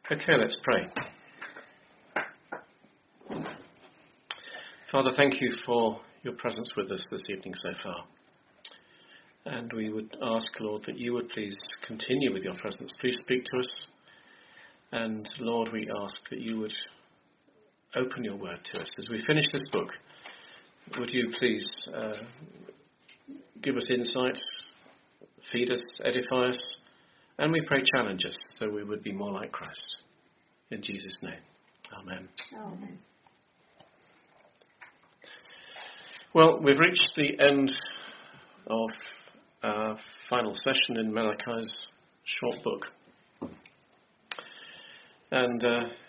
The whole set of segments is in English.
Okay, let's pray. Father, thank you for your presence with us this evening so far. And we would ask, Lord, that you would please continue with your presence. Please speak to us. And Lord, we ask that you would open your word to us. As we finish this book, would you please give us insight, feed us, edify us, and we pray challenge us so we would be more like Christ. In Jesus' name, amen. Amen. Well, we've reached the end of our final session in Malachi's short book. And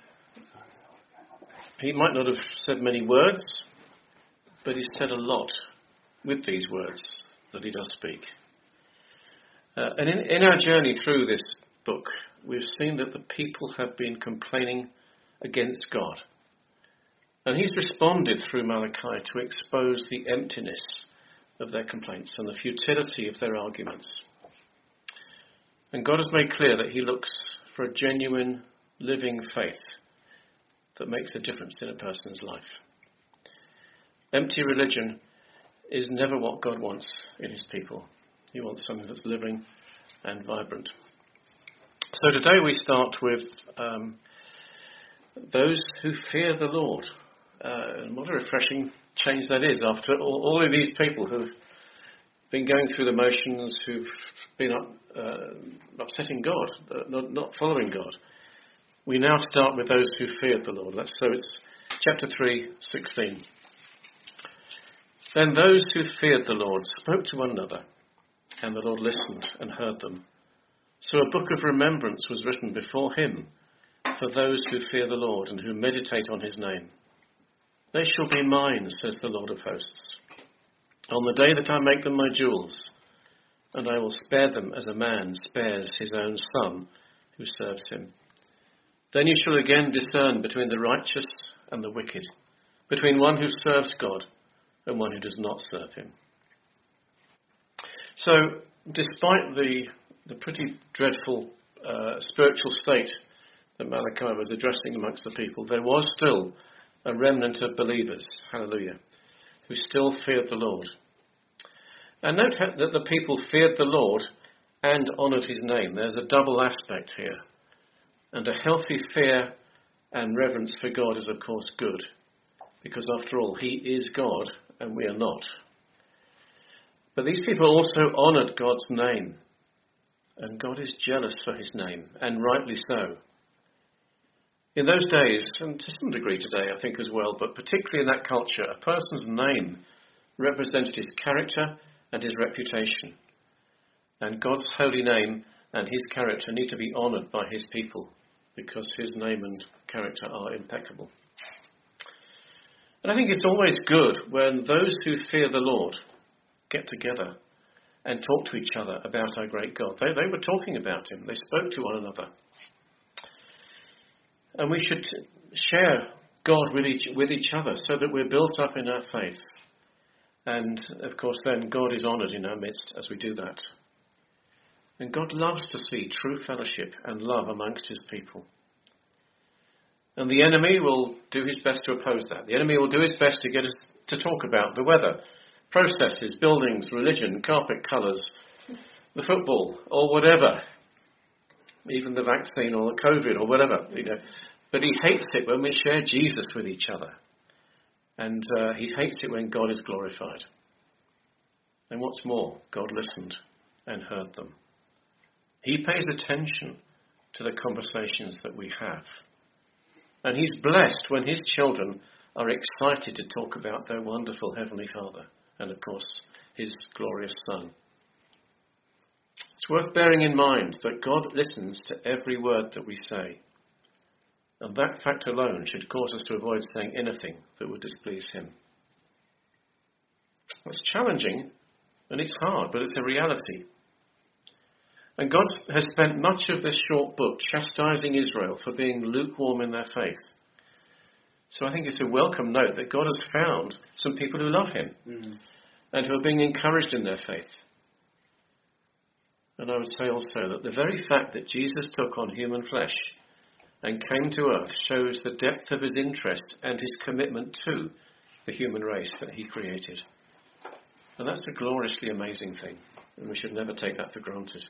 he might not have said many words, but he said a lot with these words that he does speak. And in our journey through this book, we've seen that the people have been complaining against God. And he's responded through Malachi to expose the emptiness of their complaints and the futility of their arguments. And God has made clear that he looks for a genuine, living faith that makes a difference in a person's life. Empty religion is never what God wants in his people. He wants something that's living and vibrant. So today we start with those who fear the Lord. And what a refreshing change that is after all of these people who've been going through the motions, who've been upsetting God, not following God. We now start with those who feared the Lord. So it's chapter 3:16. Then those who feared the Lord spoke to one another, and the Lord listened and heard them. So a book of remembrance was written before him for those who fear the Lord and who meditate on his name. They shall be mine, says the Lord of hosts, on the day that I make them my jewels, and I will spare them as a man spares his own son who serves him. Then you shall again discern between the righteous and the wicked, between one who serves God and one who does not serve him. So, despite the pretty dreadful spiritual state that Malachi was addressing amongst the people, there was still a remnant of believers, hallelujah, who still feared the Lord. And note that the people feared the Lord and honoured his name. There's a double aspect here. And a healthy fear and reverence for God is, of course, good. Because, after all, he is God and we are not. But these people also honoured God's name. And God is jealous for his name, and rightly so. In those days, and to some degree today, I think as well, but particularly in that culture, a person's name represented his character and his reputation. And God's holy name and his character need to be honoured by his people, because his name and character are impeccable. And I think it's always good when those who fear the Lord get together and talk to each other about our great God. They were talking about him. They spoke to one another. And we should share God with each other so that we're built up in our faith. And, of course, then God is honoured in our midst as we do that. And God loves to see true fellowship and love amongst his people. And the enemy will do his best to oppose that. The enemy will do his best to get us to talk about the weather, processes, buildings, religion, carpet colours, the football, or whatever. Even the vaccine or the COVID or whatever, But he hates it when we share Jesus with each other. And he hates it when God is glorified. And what's more, God listened and heard them. He pays attention to the conversations that we have. And he's blessed when his children are excited to talk about their wonderful Heavenly Father and, of course, his glorious Son. It's worth bearing in mind that God listens to every word that we say. And that fact alone should cause us to avoid saying anything that would displease him. It's challenging and it's hard, but it's a reality. And God has spent much of this short book chastising Israel for being lukewarm in their faith. So I think it's a welcome note that God has found some people who love him and who are being encouraged in their faith. And I would say also that the very fact that Jesus took on human flesh and came to earth shows the depth of his interest and his commitment to the human race that he created. And that's a gloriously amazing thing, and we should never take that for granted.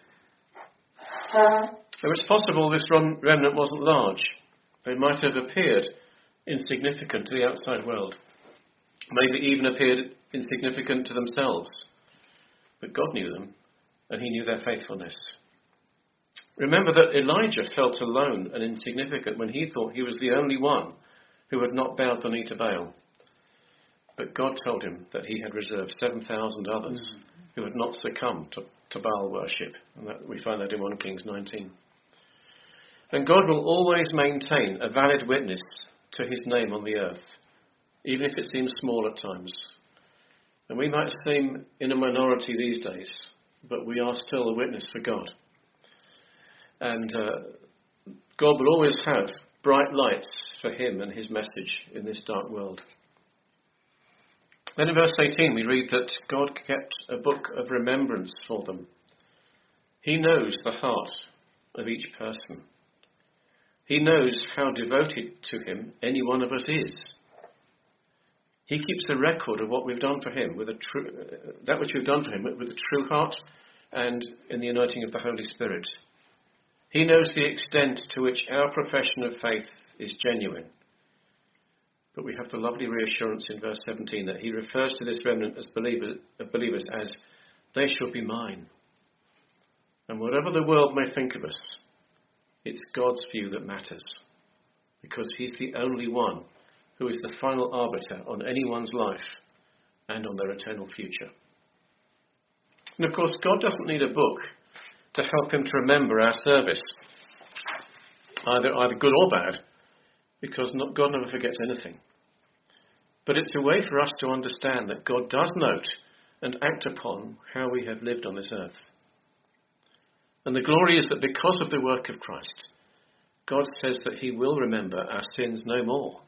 So it's possible this remnant wasn't large. They might have appeared insignificant to the outside world, maybe even appeared insignificant to themselves. But God knew them, and he knew their faithfulness. Remember that Elijah felt alone and insignificant when he thought he was the only one who had not bowed the knee to Baal. But God told him that he had reserved 7,000 others who had not succumbed to Baal worship. And we find that in 1 Kings 19. And God will always maintain a valid witness to his name on the earth, even if it seems small at times. And we might seem in a minority these days, but we are still a witness for God. And God will always have bright lights for him and his message in this dark world. Then in verse 18 we read that God kept a book of remembrance for them. He knows the heart of each person. He knows how devoted to him any one of us is. He keeps a record of what we've done for him, that which we've done for him with a true heart and in the anointing of the Holy Spirit. He knows the extent to which our profession of faith is genuine. But we have the lovely reassurance in verse 17 that he refers to this remnant of believers as, they shall be mine. And whatever the world may think of us, it's God's view that matters, because he's the only one who is the final arbiter on anyone's life and on their eternal future. And of course, God doesn't need a book to help him to remember our service, either good or bad, because God never forgets anything. But it's a way for us to understand that God does note and act upon how we have lived on this earth. And the glory is that because of the work of Christ, God says that he will remember our sins no more.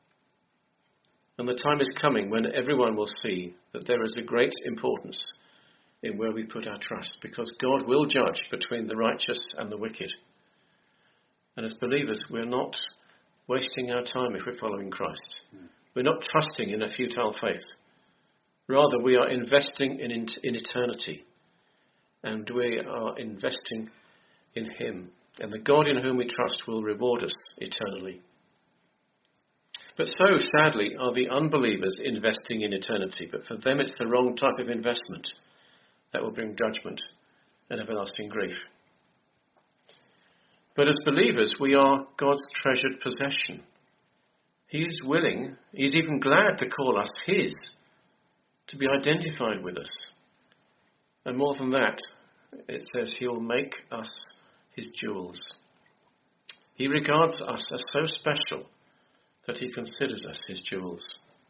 And the time is coming when everyone will see that there is a great importance in where we put our trust, because God will judge between the righteous and the wicked. And as believers, we're not wasting our time if we're following Christ. We're not trusting in a futile faith. Rather, we are investing in eternity. And we are investing in him. And the God in whom we trust will reward us eternally. But so, sadly, are the unbelievers investing in eternity. But for them, it's the wrong type of investment that will bring judgment and everlasting grief. But as believers, we are God's treasured possession. He is willing, he's even glad to call us his, to be identified with us. And more than that, it says he'll make us his jewels. He regards us as so special that he considers us his jewels.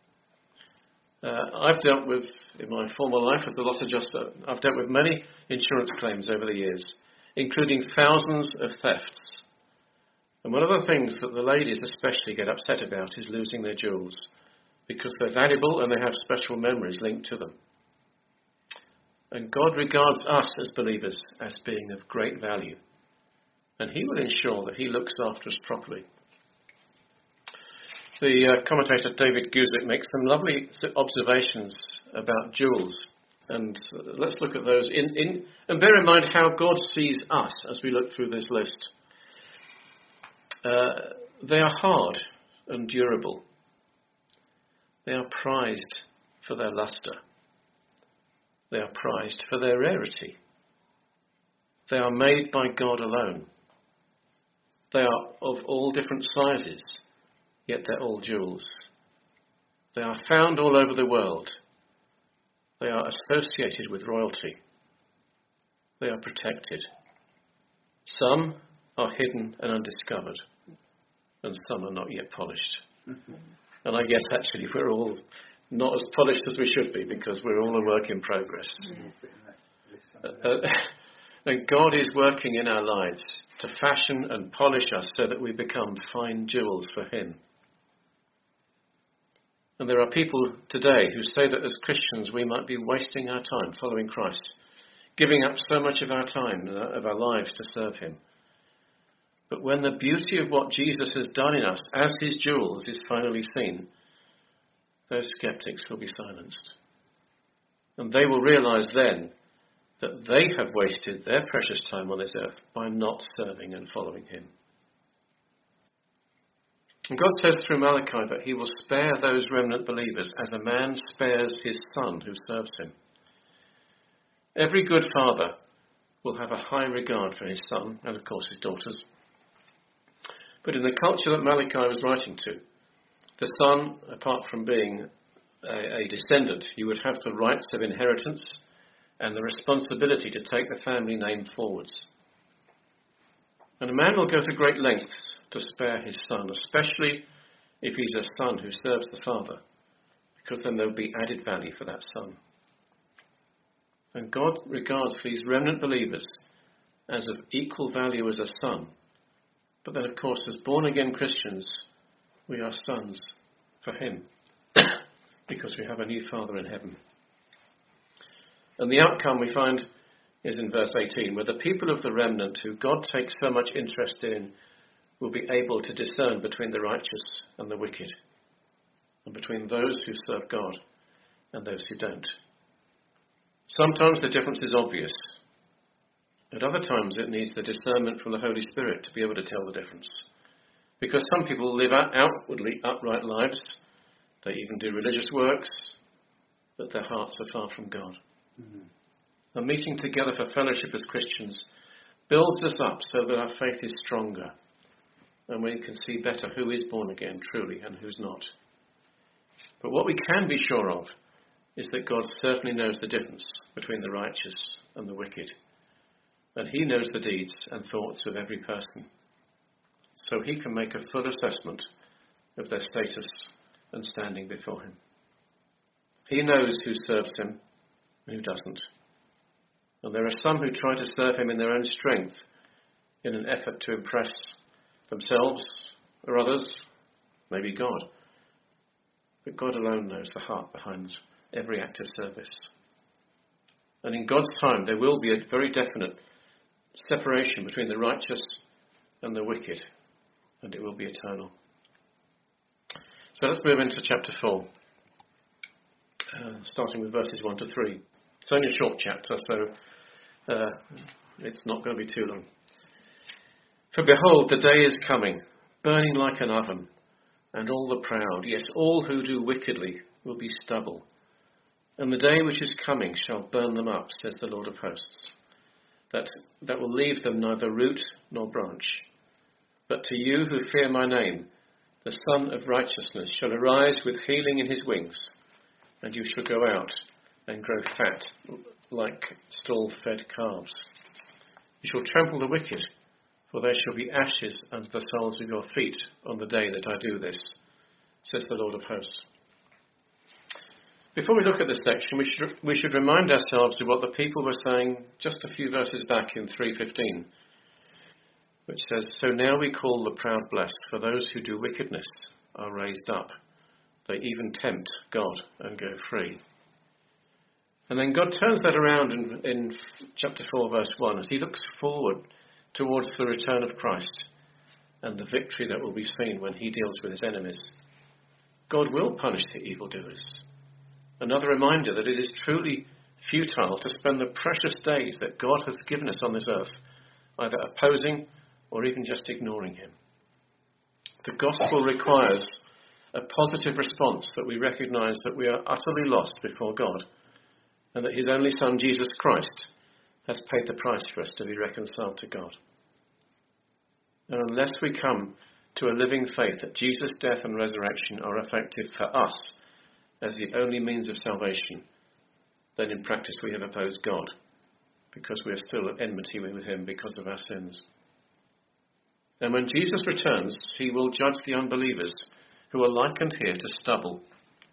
I've dealt with, in my former life as a loss adjuster, I've dealt with many insurance claims over the years, including thousands of thefts. And one of the things that the ladies especially get upset about is losing their jewels, because they're valuable and they have special memories linked to them. And God regards us as believers as being of great value. And he will ensure that he looks after us properly. The commentator David Guzik makes some lovely observations about jewels. And let's look at those. And bear in mind how God sees us as we look through this list. They are hard and durable. They are prized for their luster. They are prized for their rarity. They are made by God alone. They are of all different sizes, yet they're all jewels. They are found all over the world. They are associated with royalty. They are protected. Some are hidden and undiscovered, and some are not yet polished. And I guess actually we're all not as polished as we should be, because we're all a work in progress. And God is working in our lives to fashion and polish us so that we become fine jewels for him. And there are people today who say that as Christians we might be wasting our time following Christ, giving up so much of our time, of our lives to serve him. But when the beauty of what Jesus has done in us as his jewels is finally seen, those skeptics will be silenced. And they will realize then that they have wasted their precious time on this earth by not serving and following him. And God says through Malachi that he will spare those remnant believers as a man spares his son who serves him. Every good father will have a high regard for his son and, of course, his daughters. But in the culture that Malachi was writing to, the son, apart from being a descendant, you would have the rights of inheritance and the responsibility to take the family name forwards. And a man will go to great lengths to spare his son, especially if he's a son who serves the father, because then there will be added value for that son. And God regards these remnant believers as of equal value as a son. But then, of course, as born-again Christians, we are sons for him, because we have a new Father in heaven. And the outcome we find is in verse 18, where the people of the remnant who God takes so much interest in will be able to discern between the righteous and the wicked, and between those who serve God and those who don't. Sometimes the difference is obvious. At other times it needs the discernment from the Holy Spirit to be able to tell the difference. Because some people live outwardly upright lives, they even do religious works, but their hearts are far from God. Mm-hmm. And meeting together for fellowship as Christians builds us up so that our faith is stronger, and we can see better who is born again truly and who's not. But what we can be sure of is that God certainly knows the difference between the righteous and the wicked. And he knows the deeds and thoughts of every person. So he can make a full assessment of their status and standing before him. He knows who serves him and who doesn't. And there are some who try to serve him in their own strength in an effort to impress themselves or others, maybe God. But God alone knows the heart behind every act of service. And in God's time, there will be a very definite separation between the righteous and the wicked, and it will be eternal. So let's move into chapter 4, starting with verses 1 to 3. It's only a short chapter, so it's not going to be too long. For behold, the day is coming, burning like an oven, and all the proud, yes, all who do wickedly, will be stubble. And the day which is coming shall burn them up, says the Lord of hosts, that will leave them neither root nor branch. But to you who fear my name, the Son of Righteousness shall arise with healing in his wings, and you shall go out and grow fat like stall-fed calves. You shall trample the wicked, for there shall be ashes under the soles of your feet on the day that I do this, says the Lord of hosts. Before we look at this section, we should remind ourselves of what the people were saying just a few verses back in 3:15, which says, So now we call the proud blessed, for those who do wickedness are raised up. They even tempt God and go free. And then God turns that around in chapter 4, verse 1, as he looks forward towards the return of Christ and the victory that will be seen when he deals with his enemies. God will punish the evildoers. Another reminder that it is truly futile to spend the precious days that God has given us on this earth either opposing or even just ignoring him. The gospel requires a positive response, that we recognise that we are utterly lost before God and that his only Son, Jesus Christ, has paid the price for us to be reconciled to God. And unless we come to a living faith that Jesus' death and resurrection are effective for us as the only means of salvation, then in practice we have opposed God, because we are still at enmity with him because of our sins. And when Jesus returns, he will judge the unbelievers who are likened here to stubble.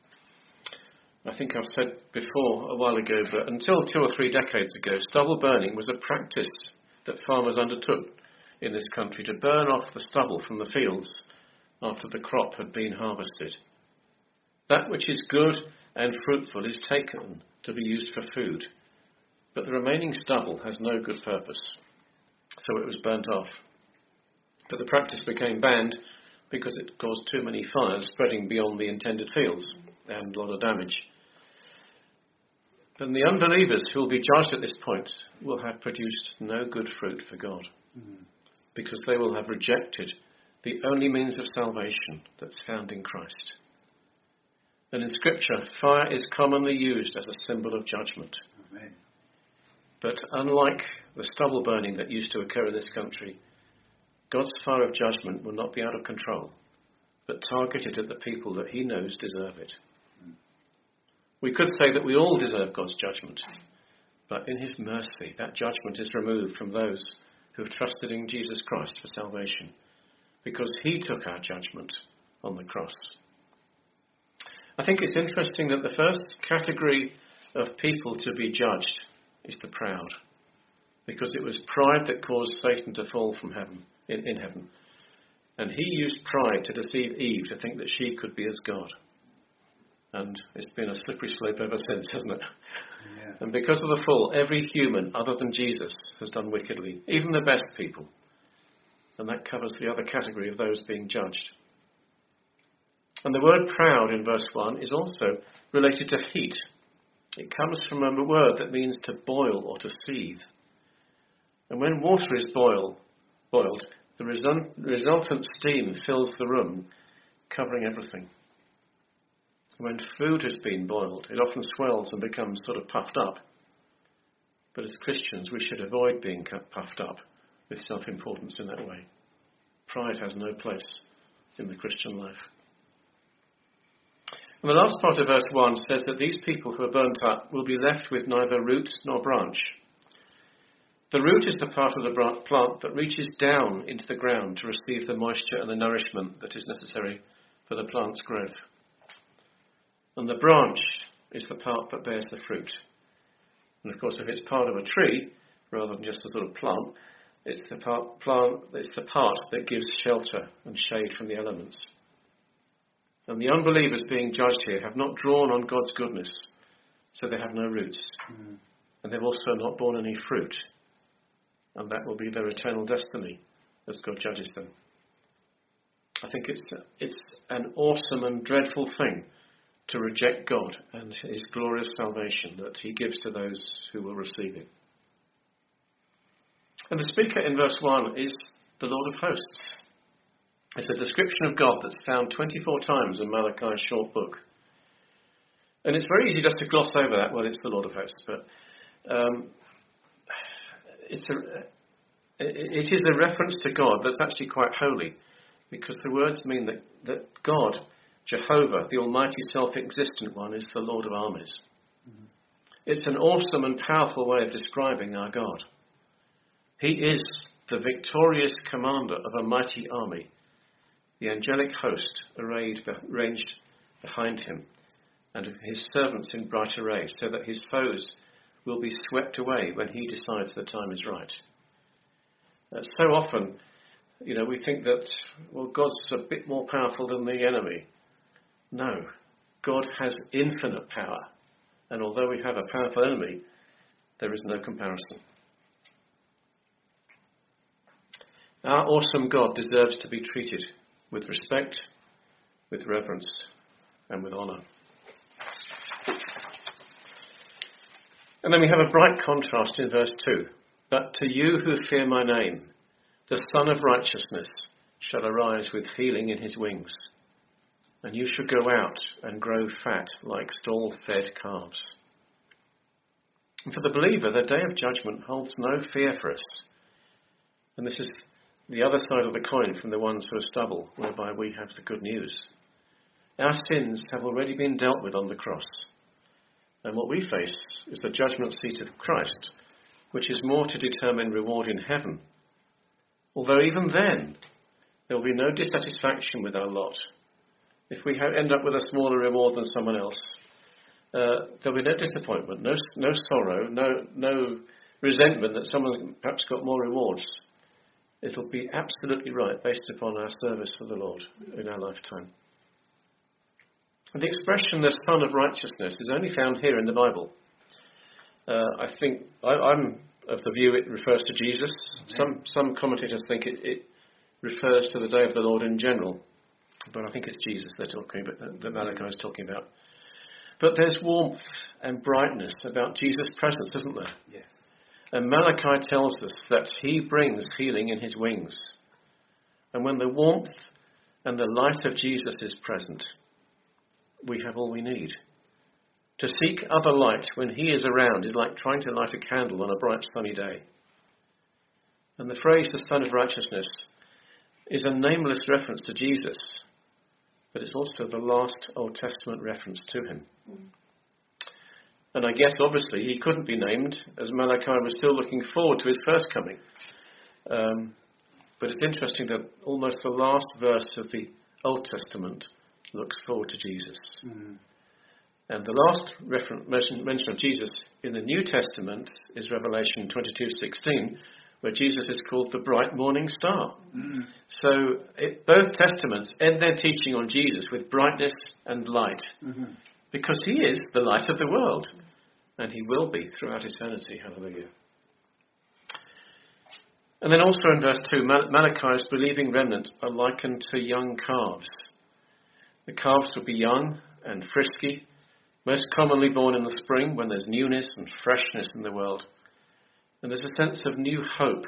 I think I've said before a while ago, but until 2 or 3 decades ago, stubble burning was a practice that farmers undertook in this country to burn off the stubble from the fields after the crop had been harvested. That which is good and fruitful is taken to be used for food, but the remaining stubble has no good purpose, so it was burnt off. But the practice became banned because it caused too many fires spreading beyond the intended fields and a lot of damage. And the unbelievers who will be judged at this point will have produced no good fruit for God, because they will have rejected the only means of salvation that's found in Christ. And in Scripture, fire is commonly used as a symbol of judgment. Amen. But unlike the stubble burning that used to occur in this country, God's fire of judgment will not be out of control, but targeted at the people that he knows deserve it. We could say that we all deserve God's judgment, but in his mercy, that judgment is removed from those who have trusted in Jesus Christ for salvation, because he took our judgment on the cross. I think it's interesting that the first category of people to be judged is the proud, because it was pride that caused Satan to fall from heaven, in heaven. And he used pride to deceive Eve to think that she could be as God. And it's been a slippery slope ever since, hasn't it? Yeah. And because of the fall, every human other than Jesus has done wickedly, even the best people. And that covers the other category of those being judged. And the word proud in verse 1 is also related to heat. It comes from a word that means to boil or to seethe. And when water is boiled, the resultant steam fills the room, covering everything. When food has been boiled, it often swells and becomes sort of puffed up. But as Christians, we should avoid being puffed up with self-importance in that way. Pride has no place in the Christian life. And the last part of verse 1 says that these people who are burnt up will be left with neither root nor branch. The root is the part of the plant that reaches down into the ground to receive the moisture and the nourishment that is necessary for the plant's growth. And the branch is the part that bears the fruit. And of course, if it's part of a tree, rather than just a sort of plant, it's the part that gives shelter and shade from the elements. And the unbelievers being judged here have not drawn on God's goodness, so they have no roots. And they've also not borne any fruit. And that will be their eternal destiny as God judges them. I think it's an awesome and dreadful thing to reject God and his glorious salvation that he gives to those who will receive it. And the speaker in verse 1 is the Lord of hosts. It's a description of God that's found 24 times in Malachi's short book. And it's very easy just to gloss over that, well, it's the Lord of hosts, but it is a reference to God that's actually quite holy, because the words mean that God, Jehovah, the almighty self-existent one, is the Lord of armies. It's an awesome and powerful way of describing our God. He is the victorious commander of a mighty army, the angelic host ranged behind him, and his servants in bright array, so that his foes will be swept away when he decides the time is right. So often, we think that, God's a bit more powerful than the enemy. No, God has infinite power, and although we have a powerful enemy, there is no comparison. Our awesome God deserves to be treated with respect, with reverence, and with honour. And then we have a bright contrast in verse 2. But to you who fear my name, the Son of Righteousness shall arise with healing in his wings. And you shall go out and grow fat like stall-fed calves. And for the believer, the day of judgment holds no fear for us. And this is the other side of the coin from the ones who are stubble, whereby we have the good news. Our sins have already been dealt with on the cross. And what we face is the judgment seat of Christ, which is more to determine reward in heaven. Although even then, there will be no dissatisfaction with our lot. If we end up with a smaller reward than someone else, there'll be no disappointment, no sorrow, no resentment that someone's perhaps got more rewards. It'll be absolutely right based upon our service for the Lord in our lifetime. And the expression, the Son of Righteousness, is only found here in the Bible. I think I'm of the view it refers to Jesus. Some commentators think it refers to the day of the Lord in general. But I think it's Jesus they're talking about, that Malachi is talking about. But there's warmth and brightness about Jesus' presence, isn't there? Yes. And Malachi tells us that he brings healing in his wings. And when the warmth and the light of Jesus is present, we have all we need. To seek other light when he is around is like trying to light a candle on a bright sunny day. And the phrase, the Son of Righteousness, is a nameless reference to Jesus, but it's also the last Old Testament reference to him. And I guess, obviously, he couldn't be named, as Malachi was still looking forward to his first coming. But it's interesting that almost the last verse of the Old Testament looks forward to Jesus. Mm. And the last mention of Jesus in the New Testament is Revelation 22:16, where Jesus is called the bright morning star. Mm. So both Testaments end their teaching on Jesus with brightness and light, because he is the light of the world, and he will be throughout eternity. Hallelujah. And then also in verse 2, Malachi's believing remnant are likened to young calves. The calves will be young and frisky, most commonly born in the spring when there's newness and freshness in the world. And there's a sense of new hope,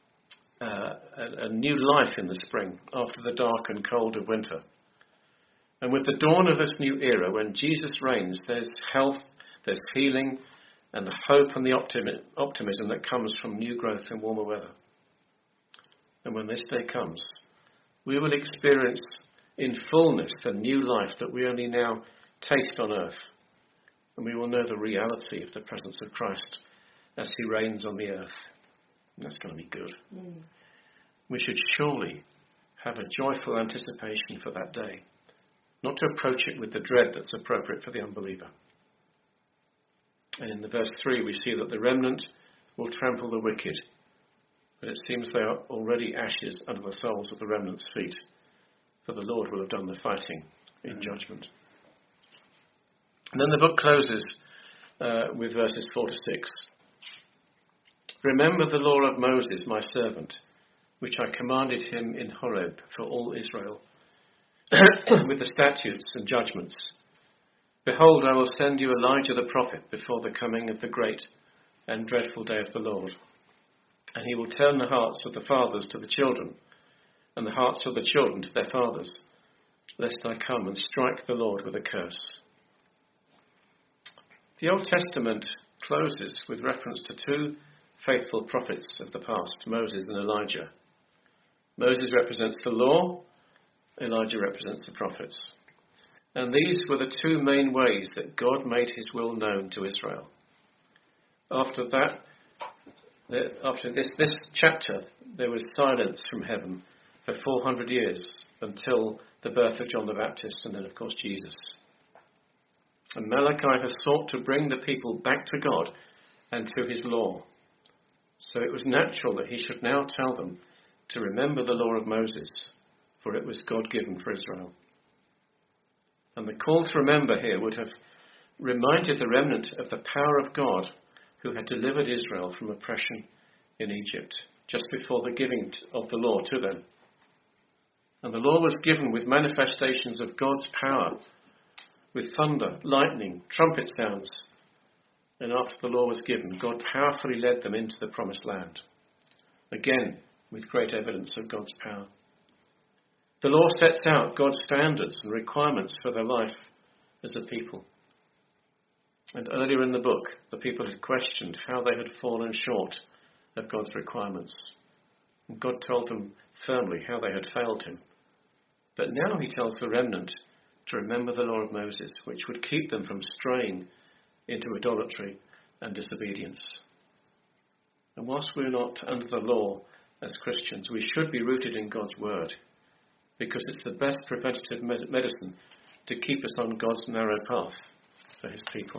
a new life in the spring after the dark and cold of winter. And with the dawn of this new era, when Jesus reigns, there's health, there's healing, and the hope and the optimism that comes from new growth and warmer weather. And when this day comes, we will experience in fullness the new life that we only now taste on earth. And we will know the reality of the presence of Christ as he reigns on the earth. And that's going to be good. Mm. We should surely have a joyful anticipation for that day, not to approach it with the dread that's appropriate for the unbeliever. And in the verse 3 we see that the remnant will trample the wicked, but it seems they are already ashes under the soles of the remnant's feet, for the Lord will have done the fighting in judgment. And then the book closes with verses 4 to 6. Remember the law of Moses, my servant, which I commanded him in Horeb for all Israel, with the statutes and judgments. Behold, I will send you Elijah the prophet before the coming of the great and dreadful day of the Lord. And he will turn the hearts of the fathers to the children, and the hearts of the children to their fathers, lest I come and strike the Lord with a curse. The Old Testament closes with reference to two faithful prophets of the past, Moses and Elijah. Moses represents the law, Elijah represents the prophets. And these were the two main ways that God made his will known to Israel. After this chapter, there was silence from heaven for 400 years until the birth of John the Baptist and then, of course, Jesus. And Malachi has sought to bring the people back to God and to his law. So it was natural that he should now tell them to remember the law of Moses, for it was God-given for Israel. And the call to remember here would have reminded the remnant of the power of God who had delivered Israel from oppression in Egypt just before the giving of the law to them. And the law was given with manifestations of God's power, with thunder, lightning, trumpet sounds. And after the law was given, God powerfully led them into the promised land, again with great evidence of God's power. The law sets out God's standards and requirements for their life as a people. And earlier in the book, the people had questioned how they had fallen short of God's requirements. And God told them firmly how they had failed him. But now he tells the remnant to remember the law of Moses, which would keep them from straying into idolatry and disobedience. And whilst we're not under the law as Christians, we should be rooted in God's word, because it's the best preventative medicine to keep us on God's narrow path for his people.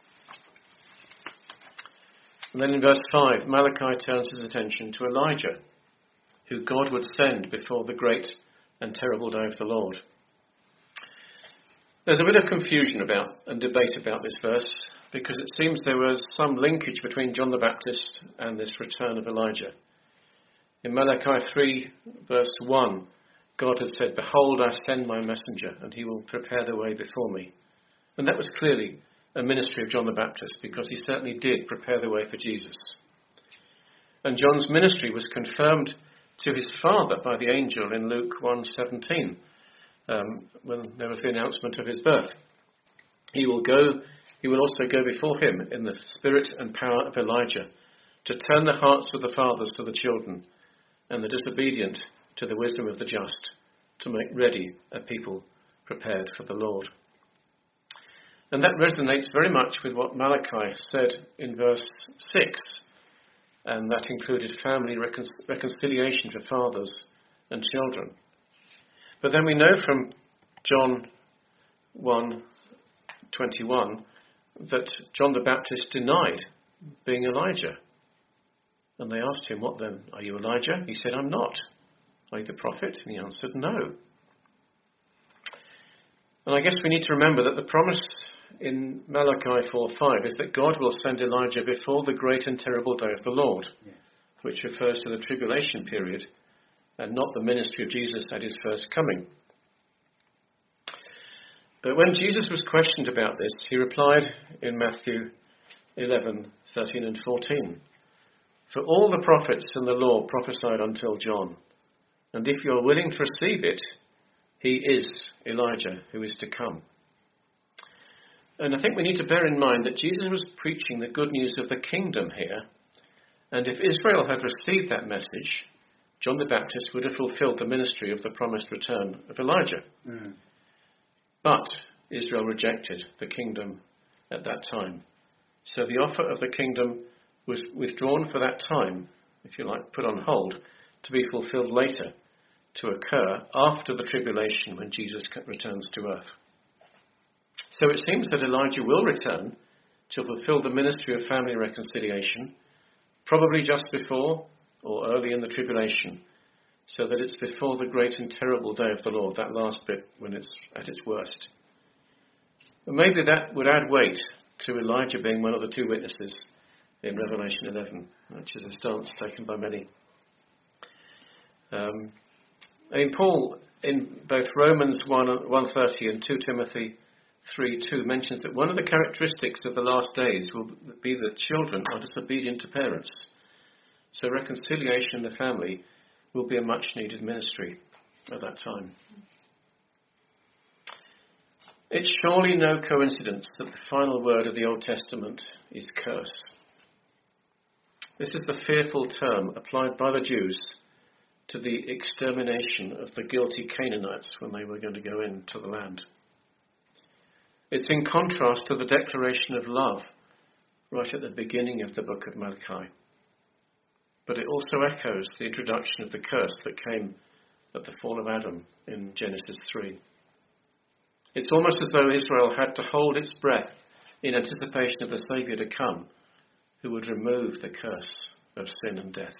And then in verse 5, Malachi turns his attention to Elijah, who God would send before the great and terrible day of the Lord. There's a bit of confusion about and debate about this verse, because it seems there was some linkage between John the Baptist and this return of Elijah. In Malachi 3 verse 1, God had said, "Behold, I send my messenger, and he will prepare the way before me." And that was clearly a ministry of John the Baptist, because he certainly did prepare the way for Jesus. And John's ministry was confirmed to his father by the angel in Luke 1:17, when there was the announcement of his birth. He will also go before him in the spirit and power of Elijah, to turn the hearts of the fathers to the children, and the disobedient to the wisdom of the just, to make ready a people prepared for the Lord. And that resonates very much with what Malachi said in verse 6, and that included family reconciliation for fathers and children. But then we know from John 1:21 that John the Baptist denied being Elijah. And they asked him, "What then? Are you Elijah?" He said, "I'm not." "Are you the prophet?" And he answered, "No." And I guess we need to remember that the promise in Malachi 4:5 is that God will send Elijah before the great and terrible day of the Lord, which refers to the tribulation period and not the ministry of Jesus at his first coming. But when Jesus was questioned about this, he replied in Matthew 11:13 and 14, "For all the prophets and the law prophesied until John, and if you are willing to receive it, he is Elijah who is to come." And I think we need to bear in mind that Jesus was preaching the good news of the kingdom here, and if Israel had received that message, John the Baptist would have fulfilled the ministry of the promised return of Elijah. But Israel rejected the kingdom at that time. So the offer of the kingdom was withdrawn for that time, if you like, put on hold, to be fulfilled later, to occur after the tribulation when Jesus returns to earth. So it seems that Elijah will return to fulfill the ministry of family reconciliation, probably just before or early in the tribulation, so that it's before the great and terrible day of the Lord, that last bit when it's at its worst. And maybe that would add weight to Elijah being one of the two witnesses in Revelation 11, which is a stance taken by many. Paul, in both Romans 1:30 and 2 Timothy 3:2, mentions that one of the characteristics of the last days will be that children are disobedient to parents. So reconciliation in the family will be a much-needed ministry at that time. It's surely no coincidence that the final word of the Old Testament is curse. This is the fearful term applied by the Jews to the extermination of the guilty Canaanites when they were going to go into the land. It's in contrast to the declaration of love right at the beginning of the book of Malachi. But it also echoes the introduction of the curse that came at the fall of Adam in Genesis 3. It's almost as though Israel had to hold its breath in anticipation of the Saviour to come, who would remove the curse of sin and death.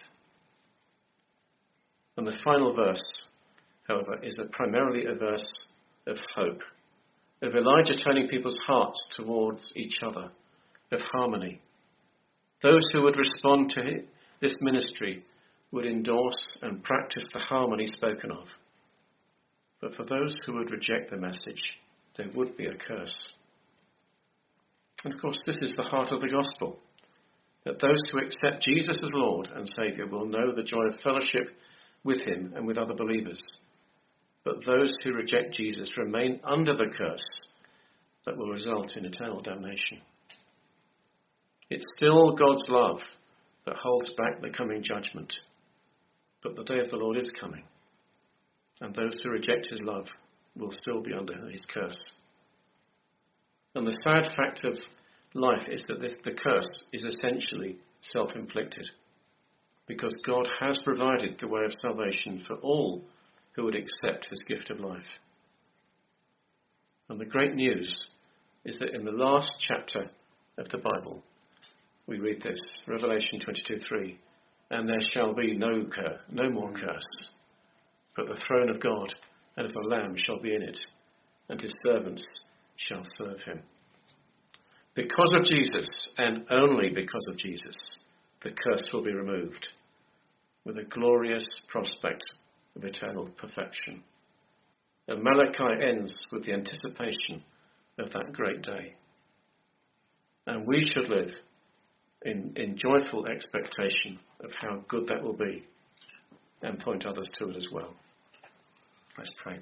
And the final verse, however, is primarily a verse of hope, of Elijah turning people's hearts towards each other, of harmony. Those who would respond to this ministry would endorse and practice the harmony spoken of. But for those who would reject the message, there would be a curse. And of course, this is the heart of the gospel, that those who accept Jesus as Lord and Saviour will know the joy of fellowship with him and with other believers. But those who reject Jesus remain under the curse that will result in eternal damnation. It's still God's love that holds back the coming judgment. But the day of the Lord is coming, and those who reject his love will still be under his curse. And the sad fact of life is that the curse is essentially self-inflicted, because God has provided the way of salvation for all who would accept his gift of life. And the great news is that in the last chapter of the Bible, we read this, Revelation 22:3, "And there shall be no more curse, but the throne of God and of the Lamb shall be in it, and his servants shall serve him." Because of Jesus, and only because of Jesus, the curse will be removed. with a glorious prospect of eternal perfection. And Malachi ends with the anticipation of that great day. And we should live in joyful expectation of how good that will be and point others to it as well. Let's pray.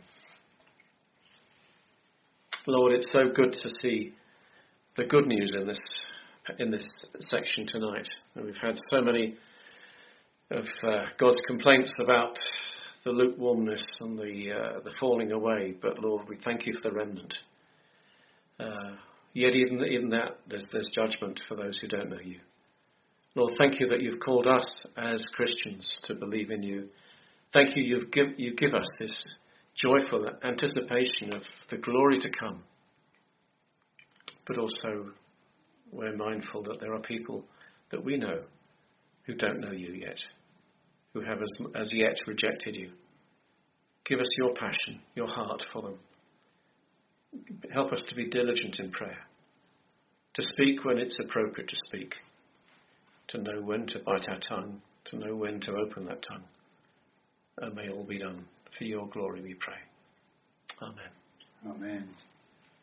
Lord, it's so good to see the good news in this section tonight. And we've had so many of God's complaints about the lukewarmness and the falling away. But Lord, we thank you for the remnant. Yet even that, there's judgment for those who don't know you. Lord, thank you that you've called us as Christians to believe in you. Thank you, you give us this joyful anticipation of the glory to come. But also, we're mindful that there are people that we know who don't know you yet, who have as yet rejected you. Give us your passion, your heart for them. Help us to be diligent in prayer, to speak when it's appropriate to speak, to know when to bite our tongue, to know when to open that tongue. And may all be done for your glory, we pray. Amen. Amen.